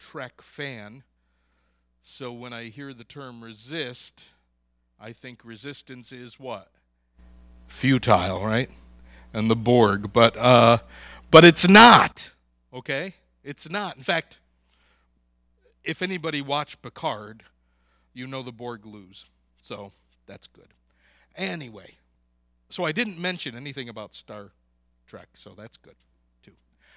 Trek fan, so when I hear the term resist, I think resistance is what? Futile, right? And the Borg, but it's not, okay? It's not. In fact, if anybody watched Picard, you know the Borg lose, so that's good. Anyway, so I didn't mention anything about Star Trek, so that's good, too.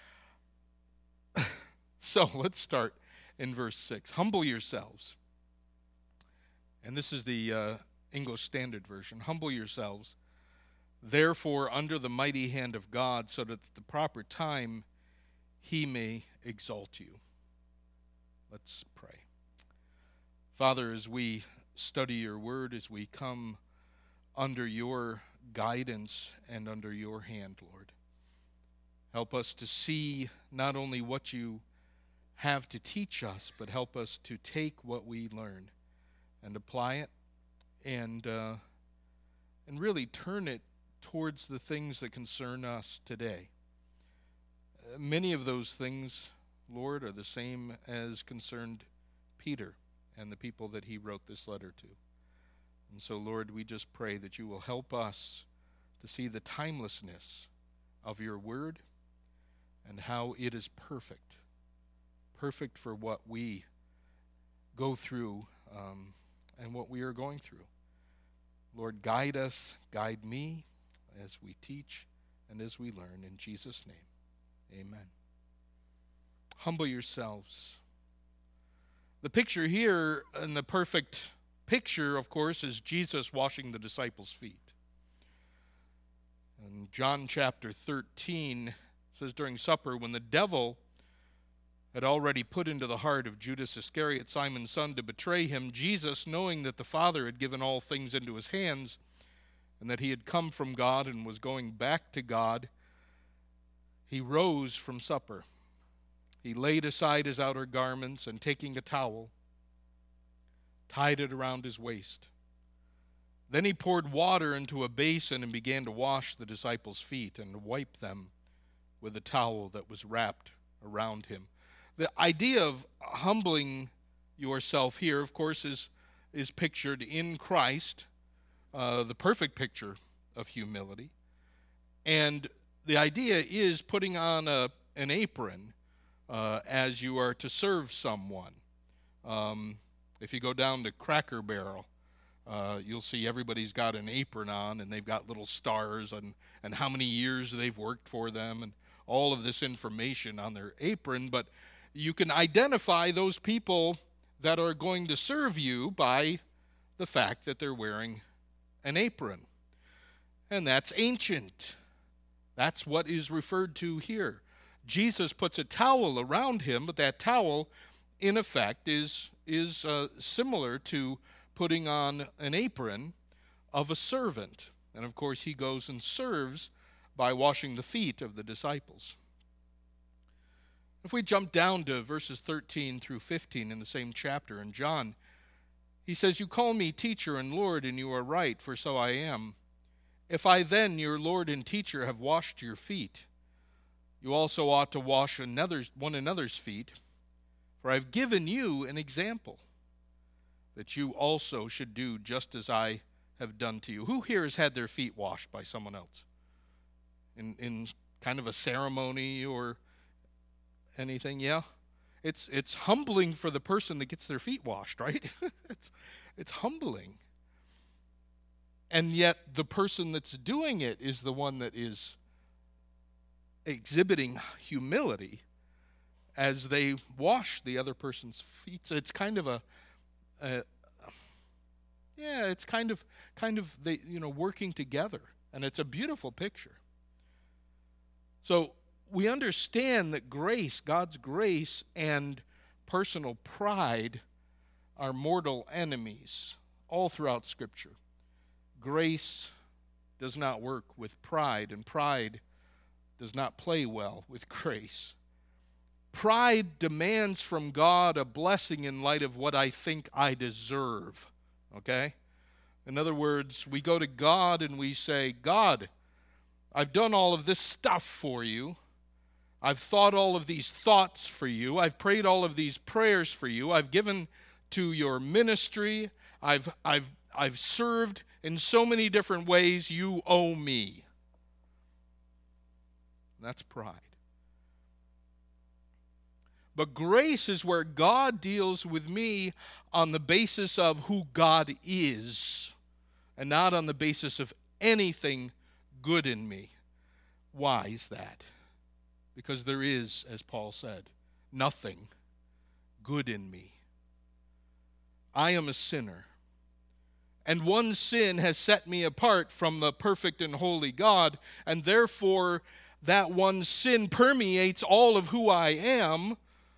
So let's start in verse 6. Humble yourselves. And this is the English Standard Version. Humble yourselves, therefore, under the mighty hand of God, so that at the proper time he may exalt you. Let's pray. Father, as we study your word, as we come under your guidance and under your hand, Lord, help us to see not only what you have to teach us, but help us to take what we learn and apply it and really turn it towards the things that concern us today. Many of those things, Lord, are the same as concerned Peter and the people that he wrote this letter to. And so, Lord, we just pray that you will help us to see the timelessness of your word and how it is perfect for what we go through and what we are going through. Lord, guide us, guide me as we teach and as we learn. In Jesus' name, amen. Humble yourselves. The picture here, and the perfect picture, of course, is Jesus washing the disciples' feet. In John chapter 13, it says, during supper, when the devil had already put into the heart of Judas Iscariot, Simon's son, to betray him, Jesus, knowing that the Father had given all things into his hands, and that he had come from God and was going back to God, he rose from supper. He laid aside his outer garments, and taking a towel, tied it around his waist. Then he poured water into a basin and began to wash the disciples' feet and wipe them with a towel that was wrapped around him. The idea of humbling yourself here, of course, is pictured in Christ, the perfect picture of humility. And the idea is putting on an apron as you are to serve someone. If you go down to Cracker Barrel, you'll see everybody's got an apron on, and they've got little stars and how many years they've worked for them and all of this information on their apron. But you can identify those people that are going to serve you by the fact that they're wearing an apron. And that's ancient. That's what is referred to here. Jesus puts a towel around him, but that towel, in effect, is similar to putting on an apron of a servant. And of course, he goes and serves by washing the feet of the disciples. If we jump down to verses 13 through 15 in the same chapter in John, he says, you call me teacher and Lord, and you are right, for so I am. If I then, your Lord and teacher, have washed your feet, you also ought to wash one another's feet. For I have given you an example, that you also should do just as I have done to you. Who here has had their feet washed by someone else? In kind of a ceremony or anything? Yeah? It's humbling for the person that gets their feet washed, right? It's humbling. And yet the person that's doing it is the one that is exhibiting humility as they wash the other person's feet. So it's kind of it's kind of they working together, and it's a beautiful picture. So we understand that grace, God's grace, and personal pride are mortal enemies all throughout Scripture. Grace does not work with pride, and pride does not play well with grace. Pride demands from God a blessing in light of what I think I deserve, okay? In other words, we go to God and we say, God, I've done all of this stuff for you. I've thought all of these thoughts for you. I've prayed all of these prayers for you. I've given to your ministry. I've served in so many different ways. You owe me. That's pride. But grace is where God deals with me on the basis of who God is and not on the basis of anything good in me. Why is that? Because there is, as Paul said, nothing good in me. I am a sinner. And one sin has set me apart from the perfect and holy God, and therefore that one sin permeates all of who I am.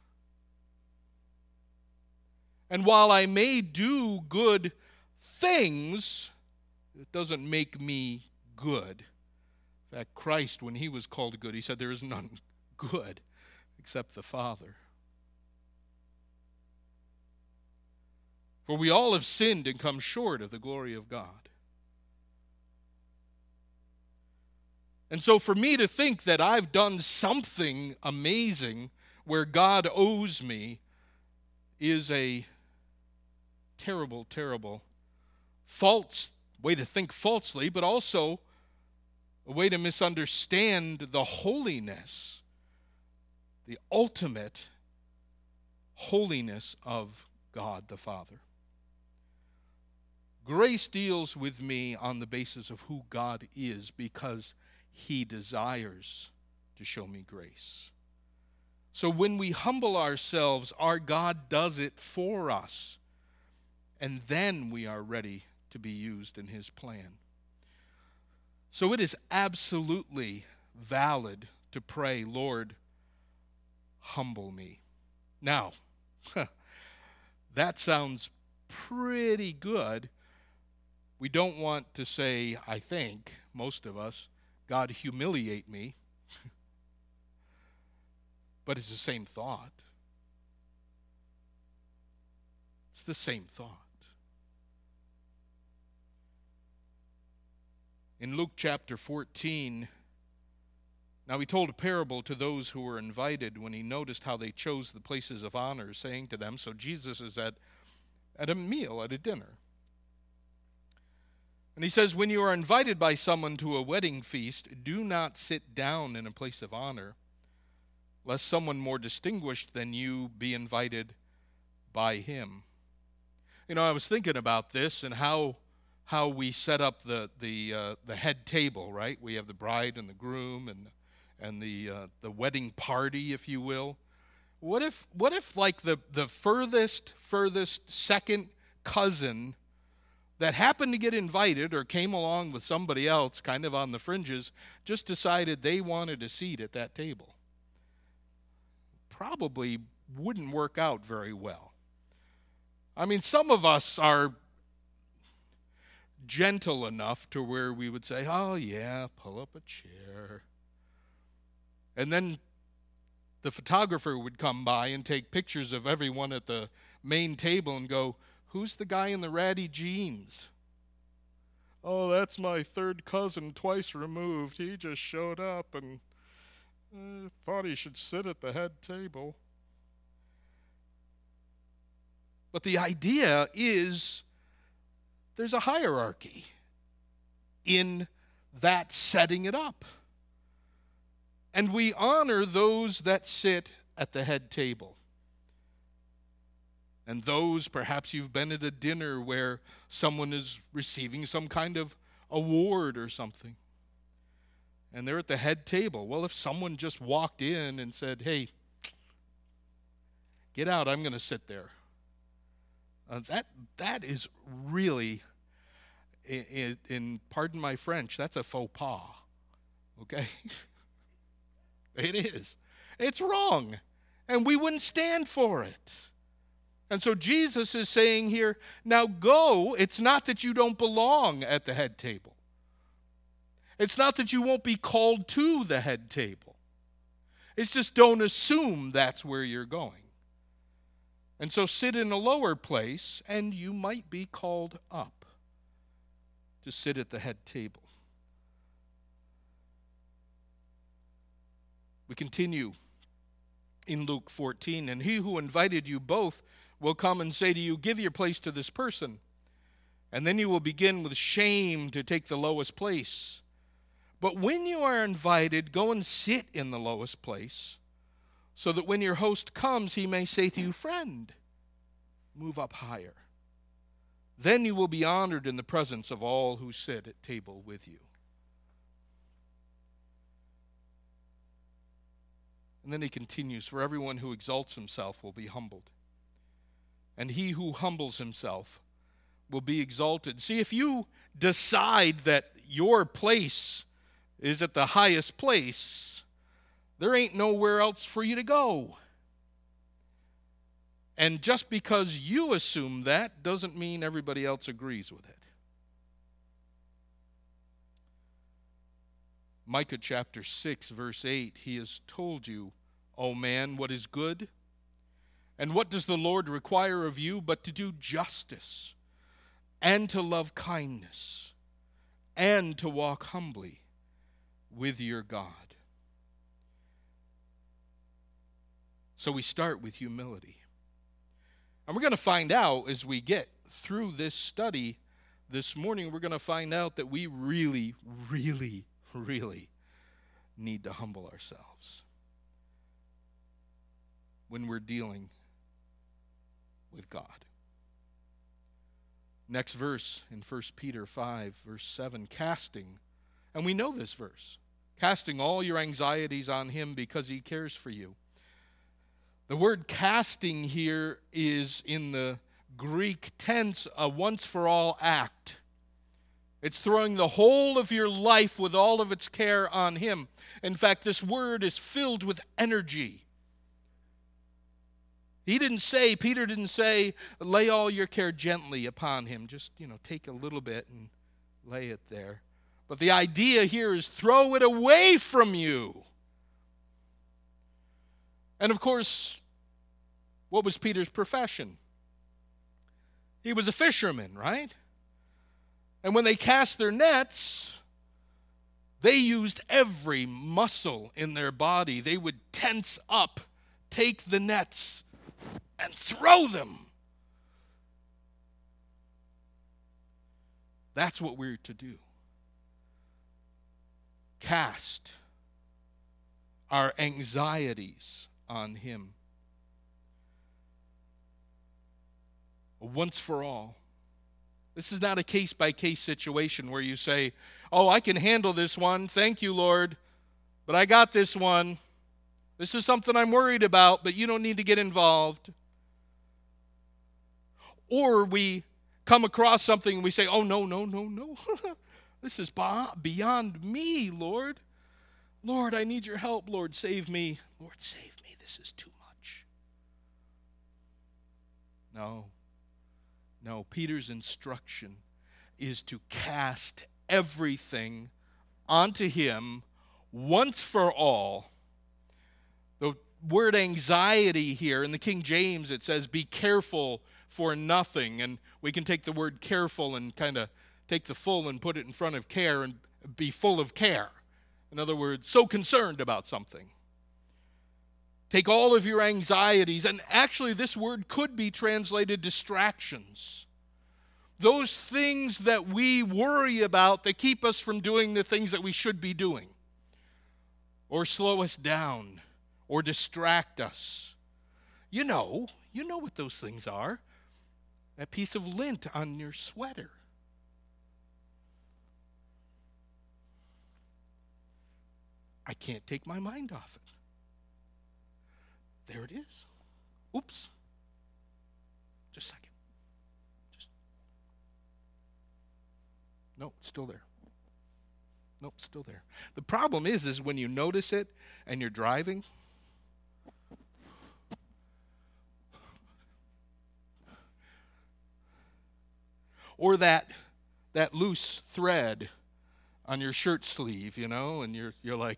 And while I may do good things, it doesn't make me good. In fact, Christ, when he was called good, he said, there is none good except the Father. For we all have sinned and come short of the glory of God. And so for me to think that I've done something amazing where God owes me is a terrible, terrible, false way to think falsely, but also a way to misunderstand the holiness, the ultimate holiness of God the Father. Grace deals with me on the basis of who God is because he desires to show me grace. So when we humble ourselves, our God does it for us. And then we are ready to be used in his plan. So it is absolutely valid to pray, Lord, humble me. Now, that sounds pretty good. We don't want to say, I think, most of us, God, humiliate me. But it's the same thought. It's the same thought. In Luke chapter 14, now he told a parable to those who were invited when he noticed how they chose the places of honor, saying to them, so Jesus is at a meal, at a dinner. And he says, when you are invited by someone to a wedding feast, do not sit down in a place of honor, lest someone more distinguished than you be invited by him. You know, I was thinking about this and how we set up the head table, right? We have the bride and the groom and the wedding party, if you will. What if like the furthest second cousin that happened to get invited or came along with somebody else kind of on the fringes just decided they wanted a seat at that table? Probably wouldn't work out very well. I mean, some of us are gentle enough to where we would say, oh yeah, pull up a chair. And then the photographer would come by and take pictures of everyone at the main table and go, who's the guy in the ratty jeans? Oh, that's my third cousin twice removed. He just showed up and thought he should sit at the head table. But the idea is there's a hierarchy in that setting it up. And we honor those that sit at the head table. And those, perhaps you've been at a dinner where someone is receiving some kind of award or something. And they're at the head table. Well, if someone just walked in and said, hey, get out, I'm going to sit there. That is really, in pardon my French, that's a faux pas, okay? It is. It's wrong, and we wouldn't stand for it. And so Jesus is saying here, now go. It's not that you don't belong at the head table. It's not that you won't be called to the head table. It's just don't assume that's where you're going. And so sit in a lower place, and you might be called up to sit at the head table. We continue in Luke 14, and he who invited you both will come and say to you, give your place to this person. And then you will begin with shame to take the lowest place. But when you are invited, go and sit in the lowest place, so that when your host comes, he may say to you, friend, move up higher. Then you will be honored in the presence of all who sit at table with you. And then he continues, for everyone who exalts himself will be humbled, and he who humbles himself will be exalted. See, if you decide that your place is at the highest place, there ain't nowhere else for you to go. And just because you assume that doesn't mean everybody else agrees with it. Micah chapter 6, verse 8, he has told you, O man, what is good? And what does the Lord require of you but to do justice, and to love kindness, and to walk humbly with your God? So we start with humility. And we're going to find out as we get through this study this morning, we're going to find out that we really, really, really need to humble ourselves when we're dealing with God. Next verse in 1 Peter 5, verse 7, casting, and we know this verse, casting all your anxieties on him because he cares for you. The word casting here is in the Greek tense a once-for-all act. It's throwing the whole of your life with all of its care on him. In fact, this word is filled with energy. Peter didn't say, lay all your care gently upon him. Just, take a little bit and lay it there. But the idea here is throw it away from you. And of course, what was Peter's profession? He was a fisherman, right? And when they cast their nets, they used every muscle in their body. They would tense up, take the nets, and throw them. That's what we're to do. Cast our anxieties on him. Once for all. This is not a case-by-case situation where you say, oh, I can handle this one. Thank you, Lord. But I got this one. This is something I'm worried about, but you don't need to get involved. Or we come across something and we say, oh, no. This is beyond me, Lord. Lord, I need your help. Lord, save me. Lord, save me. This is too much. No, Peter's instruction is to cast everything onto him once for all. The word anxiety here, in the King James, it says, be careful for nothing. And we can take the word careful and kind of take the full and put it in front of care and be full of care. In other words, so concerned about something. Take all of your anxieties, and actually this word could be translated distractions. Those things that we worry about that keep us from doing the things that we should be doing, or slow us down, or distract us. You know what those things are. That piece of lint on your sweater. I can't take my mind off it. There it is. Oops. Just a second. No, it's still there. Nope, still there. The problem is when you notice it and you're driving, or that loose thread on your shirt sleeve, and you're like,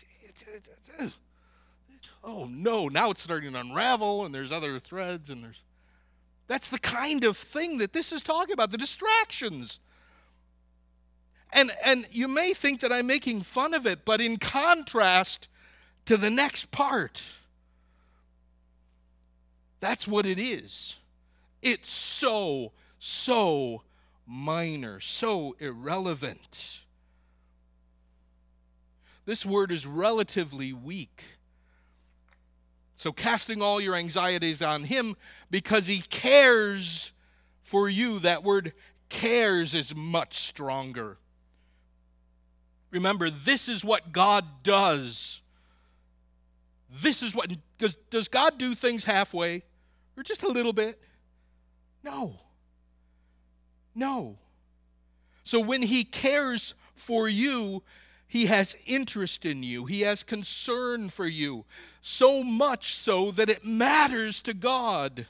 oh no, now it's starting to unravel, and there's other threads, and that's the kind of thing that this is talking about, the distractions. And you may think that I'm making fun of it, but in contrast, to the next part. That's what it is. It's so minor, so irrelevant. This word is relatively weak. So casting all your anxieties on him because he cares for you. That word cares is much stronger. Remember, this is what God does. This is what, does God do things halfway or just a little bit? No. So when he cares for you, he has interest in you. He has concern for you. So much so that it matters to God.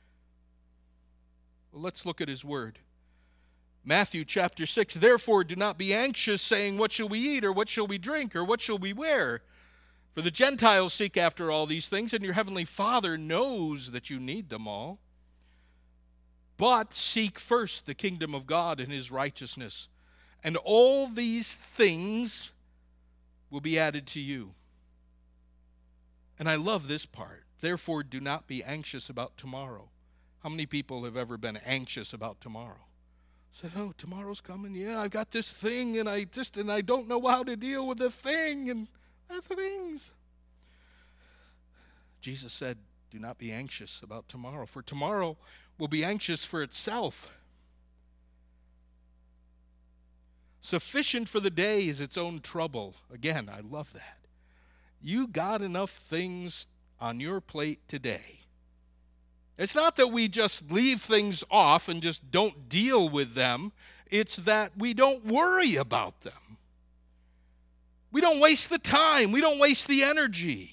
Well, let's look at his word. Matthew chapter 6, therefore do not be anxious, saying, what shall we eat, or what shall we drink, or what shall we wear? For the Gentiles seek after all these things, and your heavenly Father knows that you need them all. But seek first the kingdom of God and his righteousness, and all these things will be added to you. And I love this part. Therefore, do not be anxious about tomorrow. How many people have ever been anxious about tomorrow? Said, oh, tomorrow's coming. Yeah, I've got this thing, and I don't know how to deal with the thing and the things. Jesus said, do not be anxious about tomorrow, for tomorrow will be anxious for itself. Sufficient for the day is its own trouble. Again, I love that. You got enough things on your plate today. It's not that we just leave things off and just don't deal with them. It's that we don't worry about them. We don't waste the time. We don't waste the energy.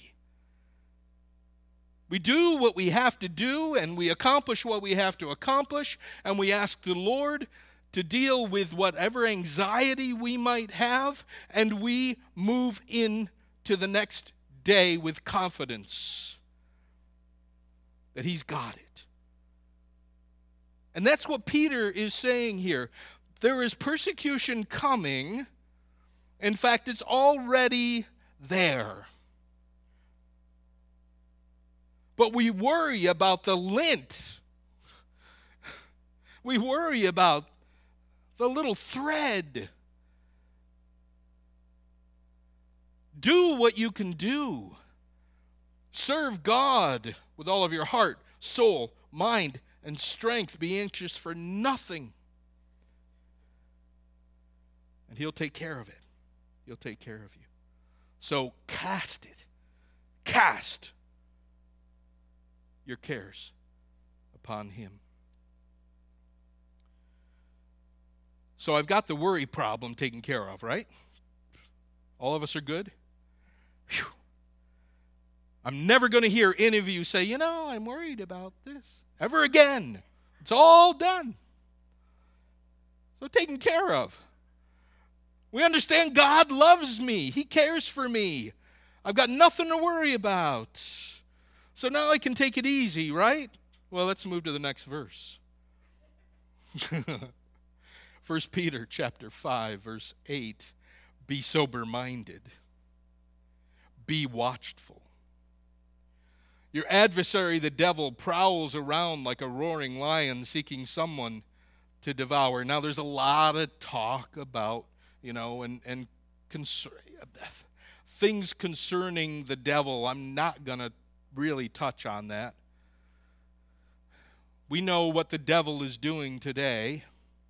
We do what we have to do, and we accomplish what we have to accomplish, and we ask the Lord to deal with whatever anxiety we might have, and we move into the next day with confidence that he's got it. And that's what Peter is saying here. There is persecution coming. In fact, it's already there. But we worry about the lint. We worry about the little thread. Do what you can do. Serve God with all of your heart, soul, mind, and strength. Be anxious for nothing. And he'll take care of it. He'll take care of you. So cast it. Cast your cares upon him. So I've got the worry problem taken care of, right? All of us are good? Whew. I'm never going to hear any of you say, I'm worried about this ever again. It's all done. So taken care of. We understand God loves me. He cares for me. I've got nothing to worry about. So now I can take it easy, right? Well, let's move to the next verse. 1 Peter chapter 5, verse 8. Be sober-minded. Be watchful. Your adversary, the devil, prowls around like a roaring lion seeking someone to devour. Now, there's a lot of talk about, and things concerning the devil. I'm not going to really touch on that. We know what the devil is doing today.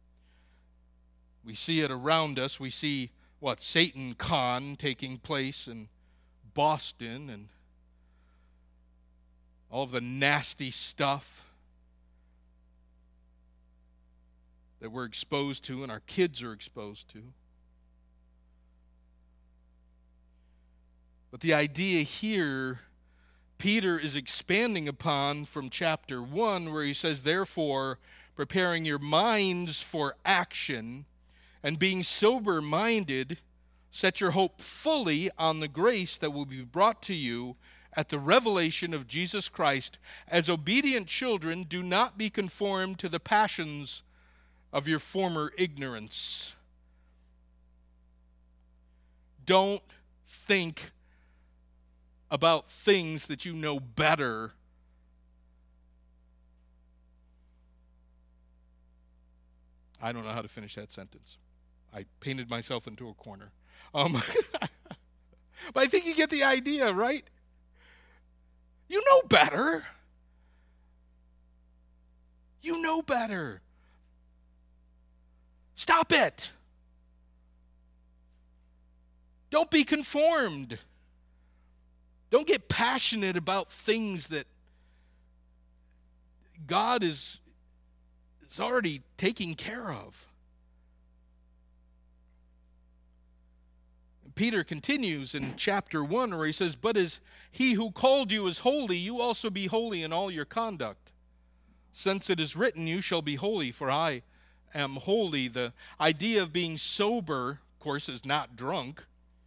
We see it around us. We see Satan Con taking place in Boston and all of the nasty stuff that we're exposed to and our kids are exposed to. But the idea here, Peter is expanding upon from chapter 1, where he says, therefore, preparing your minds for action and being sober-minded, set your hope fully on the grace that will be brought to you at the revelation of Jesus Christ. As obedient children, do not be conformed to the passions of your former ignorance. Don't think about things that you know better. I don't know how to finish that sentence. I painted myself into a corner. But I think you get the idea, right? You know better. You know better. Stop it. Don't be conformed. Don't get passionate about things that God is already taking care of. Peter continues in chapter 1 where he says, "But as he who called you is holy, you also be holy in all your conduct. Since it is written, you shall be holy, for I am holy." The idea of being sober, of course, is not drunk.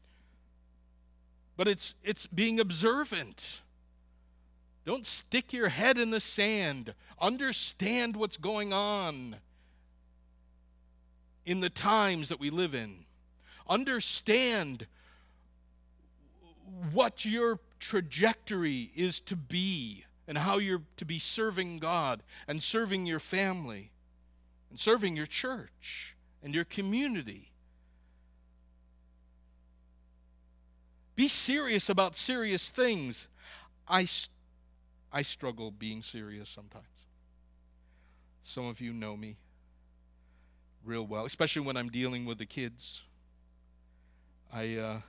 But it's being observant. Don't stick your head in the sand. Understand what's going on in the times that we live in. Understand what your trajectory is to be and how you're to be serving God and serving your family and serving your church and your community. Be serious about serious things. I struggle being serious sometimes. Some of you know me real well, especially when I'm dealing with the kids. I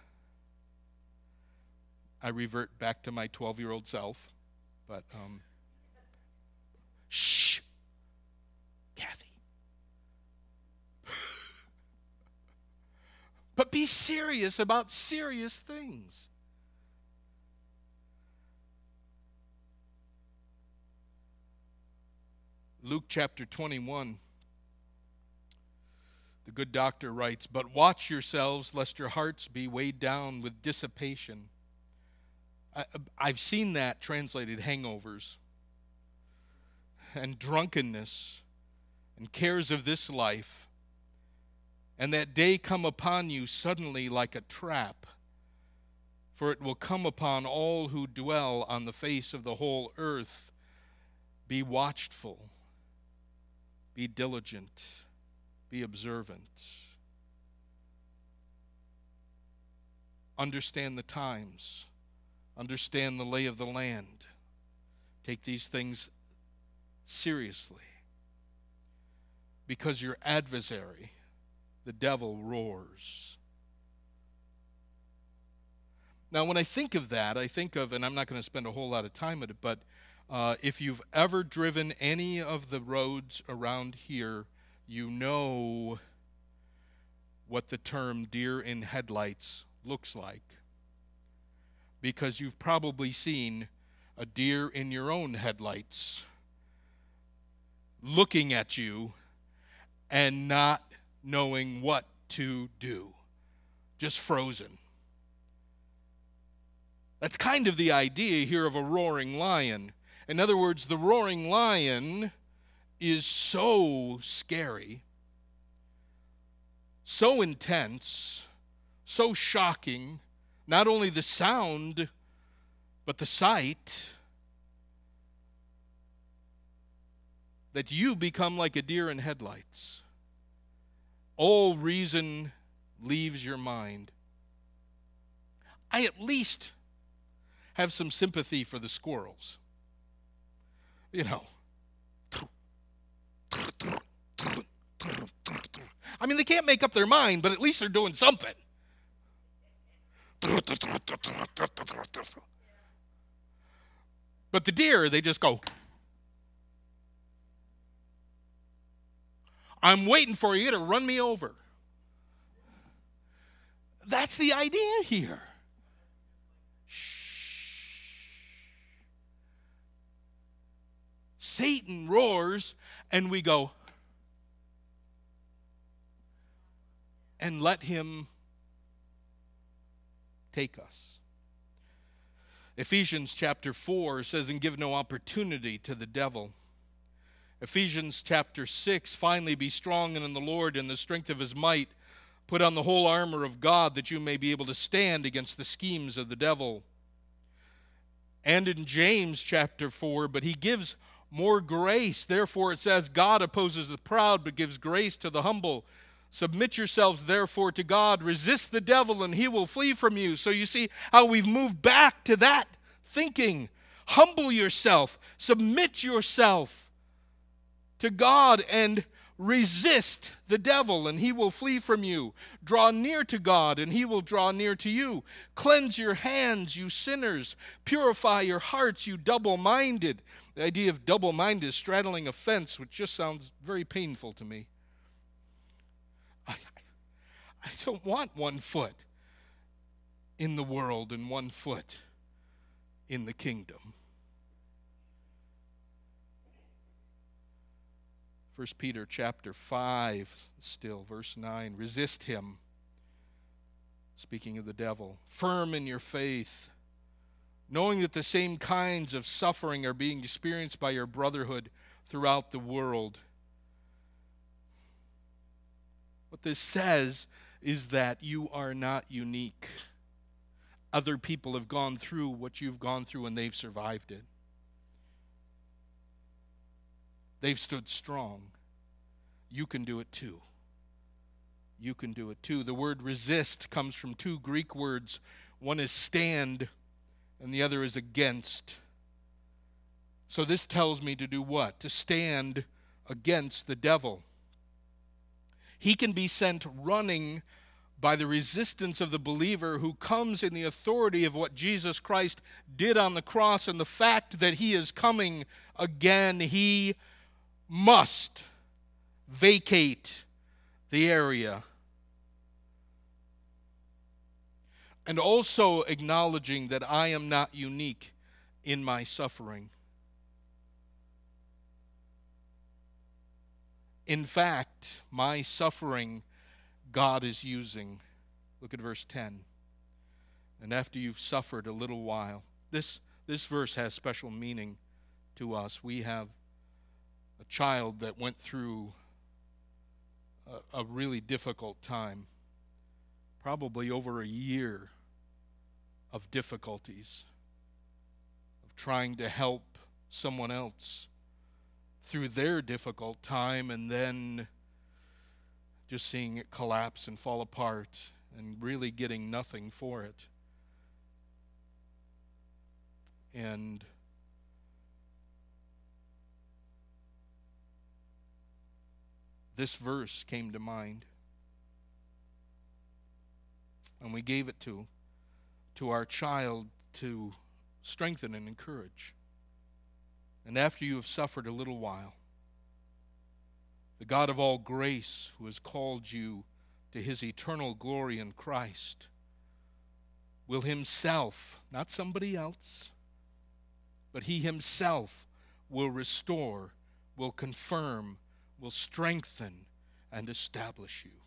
revert back to my 12-year-old self, but shh, Kathy. But be serious about serious things. Luke chapter 21, the good doctor writes, "But watch yourselves, lest your hearts be weighed down with dissipation." I've seen that translated hangovers and drunkenness and cares of this life. And that day come upon you suddenly like a trap, for it will come upon all who dwell on the face of the whole earth. Be watchful, be diligent, be observant. Understand the times, understand the lay of the land. Take these things seriously, because your adversary, the devil, roars. Now, when I think of that, I think of, and I'm not going to spend a whole lot of time on it, but if you've ever driven any of the roads around here, you know what the term deer in headlights looks like. Because you've probably seen a deer in your own headlights looking at you and not knowing what to do, just frozen. That's kind of the idea here of a roaring lion. In other words, the roaring lion is so scary, so intense, so shocking, not only the sound, but the sight, that you become like a deer in headlights. All reason leaves your mind. I at least have some sympathy for the squirrels. You know. I mean, they can't make up their mind, but at least they're doing something. But the deer, they just go, "I'm waiting for you to run me over." That's the idea here. Shh. Satan roars, and we go, and let him take us. Ephesians chapter 4 says, "And give no opportunity to the devil." Ephesians chapter 6, "Finally be strong in the Lord and the strength of his might. Put on the whole armor of God that you may be able to stand against the schemes of the devil. and in James chapter 4, but he gives more grace. Therefore it says, God opposes the proud, but gives grace to the humble. Submit yourselves therefore to God. Resist the devil, and he will flee from you. So you see how we've moved back to that thinking. Humble yourself. Submit yourself to God and resist the devil, and he will flee from you. Draw near to God, and he will draw near to you. Cleanse your hands, you sinners. Purify your hearts, you double-minded. The idea of double-minded is straddling a fence, which just sounds very painful to me. I don't want one foot in the world and one foot in the kingdom. 1 Peter chapter 5, still, verse 9. Resist him, speaking of the devil, firm in your faith, knowing that the same kinds of suffering are being experienced by your brotherhood throughout the world. What this says is that you are not unique. Other people have gone through what you've gone through, and they've survived it. They've stood strong. You can do it too. You can do it too. The word resist comes from two Greek words. One is stand, and the other is against. So this tells me to do what? To stand against the devil. He can be sent running by the resistance of the believer who comes in the authority of what Jesus Christ did on the cross and the fact that he is coming again. He must vacate the area. And also acknowledging that I am not unique in my suffering. In fact, my suffering God is using. Look at verse 10. And after you've suffered a little while, this verse has special meaning to us. We have a child that went through a really difficult time, probably over a year of difficulties, of trying to help someone else through their difficult time, and then just seeing it collapse and fall apart and really getting nothing for it. And this verse came to mind, and we gave it to our child to strengthen and encourage. And after you have suffered a little while, the God of all grace, who has called you to his eternal glory in Christ, will himself, not somebody else, but he himself will restore, will confirm, will strengthen, and establish you.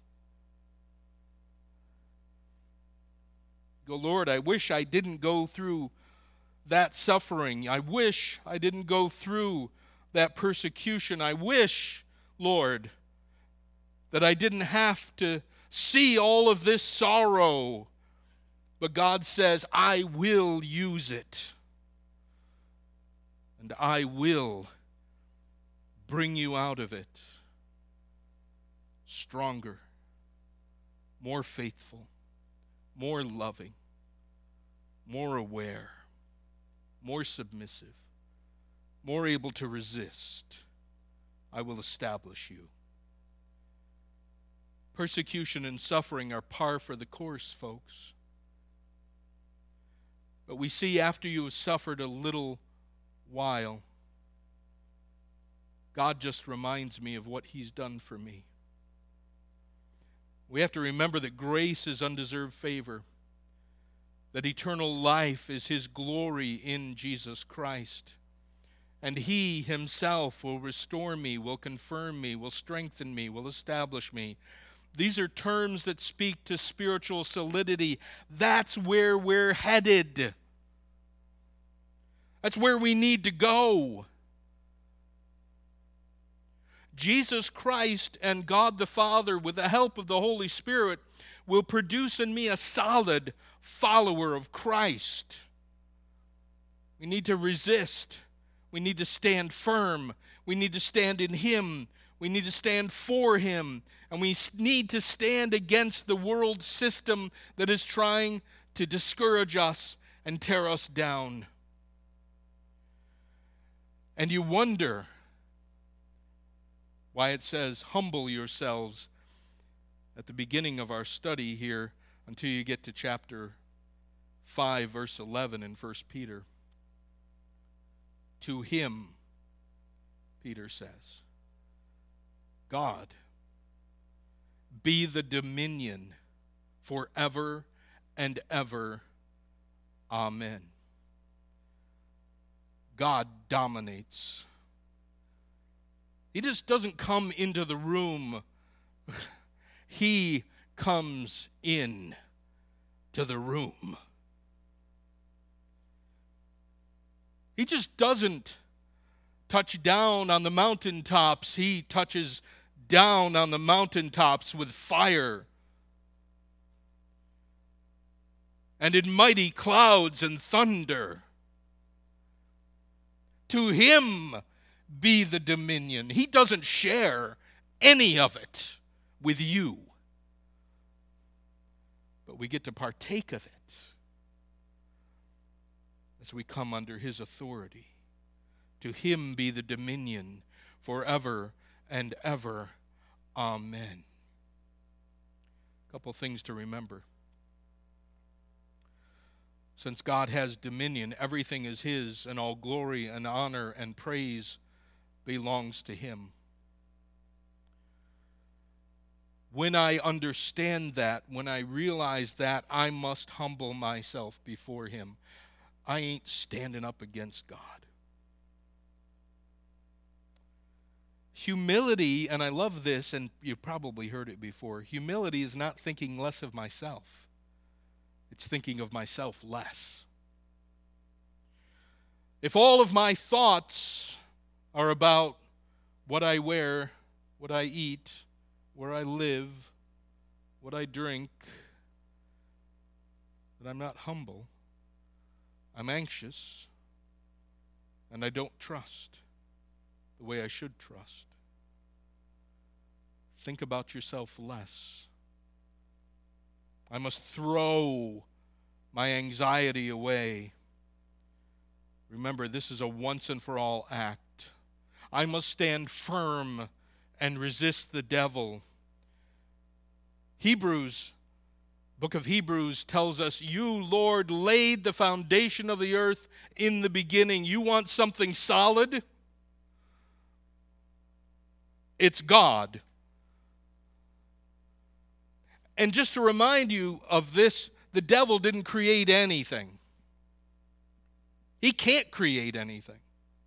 Go, Lord, I wish I didn't go through that suffering. I wish I didn't go through that persecution. I wish, Lord, that I didn't have to see all of this sorrow. But God says, I will use it. And I will bring you out of it stronger, more faithful, more loving, more aware, more submissive, more able to resist. I will establish you. Persecution and suffering are par for the course, folks. But we see after you have suffered a little while, God just reminds me of what he's done for me. We have to remember that grace is undeserved favor, that eternal life is his glory in Jesus Christ. And he himself will restore me, will confirm me, will strengthen me, will establish me. These are terms that speak to spiritual solidity. That's where we're headed. That's where we need to go. Jesus Christ and God the Father, with the help of the Holy Spirit, will produce in me a solid follower of Christ. We need to resist. We need to stand firm. We need to stand in Him. We need to stand for Him. And we need to stand against the world system that is trying to discourage us and tear us down. And you wonder why it says, humble yourselves at the beginning of our study here until you get to chapter 5, verse 11 in 1 Peter. To Him, Peter says, God, be the dominion forever and ever. Amen. God dominates. He just doesn't come into the room. He comes in to the room. He just doesn't touch down on the mountaintops. He touches down on the mountaintops with fire and in mighty clouds and thunder. To Him be the dominion. He doesn't share any of it with you, but we get to partake of it as we come under His authority. To Him be the dominion forever and ever. Amen. A couple things to remember. Since God has dominion, everything is His, and all glory and honor and praise belongs to Him. When I understand that, when I realize that, I must humble myself before Him. I ain't standing up against God. Humility, and I love this, and you've probably heard it before, humility is not thinking less of myself. It's thinking of myself less. If all of my thoughts are about what I wear, what I eat, where I live, what I drink, that I'm not humble, I'm anxious, and I don't trust the way I should trust. Think about yourself less. I must throw my anxiety away. Remember, this is a once and for all act. I must stand firm and resist the devil. Book of Hebrews tells us, you, Lord, laid the foundation of the earth in the beginning. You want something solid? It's God. And just to remind you of this, the devil didn't create anything. He can't create anything.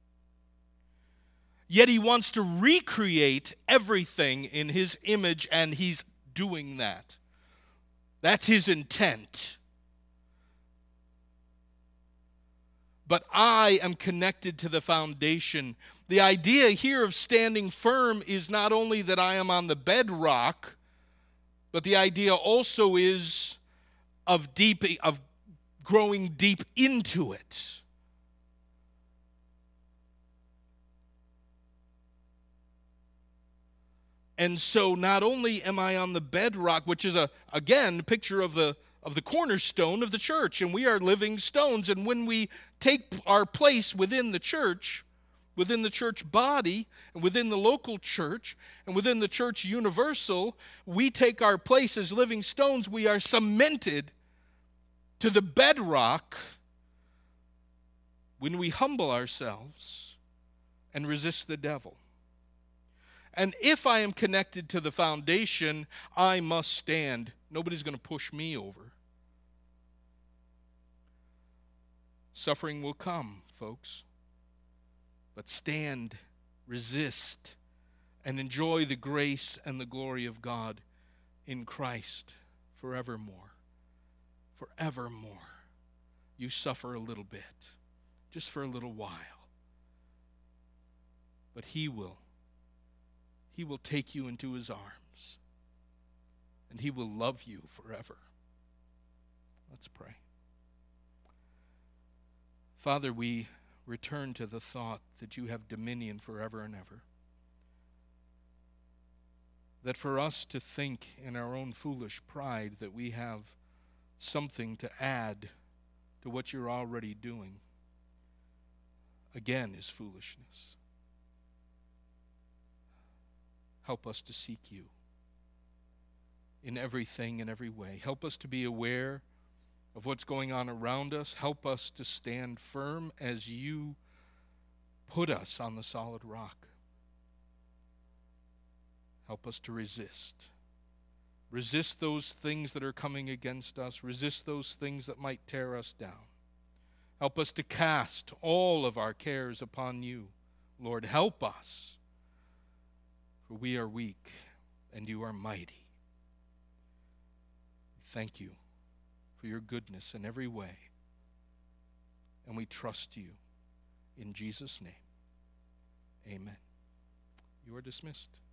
Yet he wants to recreate everything in his image, and he's doing that. That's his intent. But I am connected to the foundation. The idea here of standing firm is not only that I am on the bedrock, but the idea also is of growing deep into it. And so not only am I on the bedrock, which is again a picture of the cornerstone of the church, and we are living stones, and when we take our place within the church body, and within the local church, and within the church universal, we take our place as living stones. We are cemented to the bedrock when we humble ourselves and resist the devil. And if I am connected to the foundation, I must stand. Nobody's going to push me over. Suffering will come, folks. But stand, resist, and enjoy the grace and the glory of God in Christ forevermore. Forevermore. You suffer a little bit, just for a little while. But He will take you into His arms, and He will love you forever. Let's pray. Father, we return to the thought that you have dominion forever and ever. That for us to think in our own foolish pride that we have something to add to what you're already doing, again, is foolishness. Help us to seek you in everything, in every way. Help us to be aware of what's going on around us. Help us to stand firm as you put us on the solid rock. Help us to resist. Resist those things that are coming against us. Resist those things that might tear us down. Help us to cast all of our cares upon you. Lord, help us, for we are weak and you are mighty. Thank you for your goodness in every way, and we trust you. In Jesus' name, amen. You are dismissed.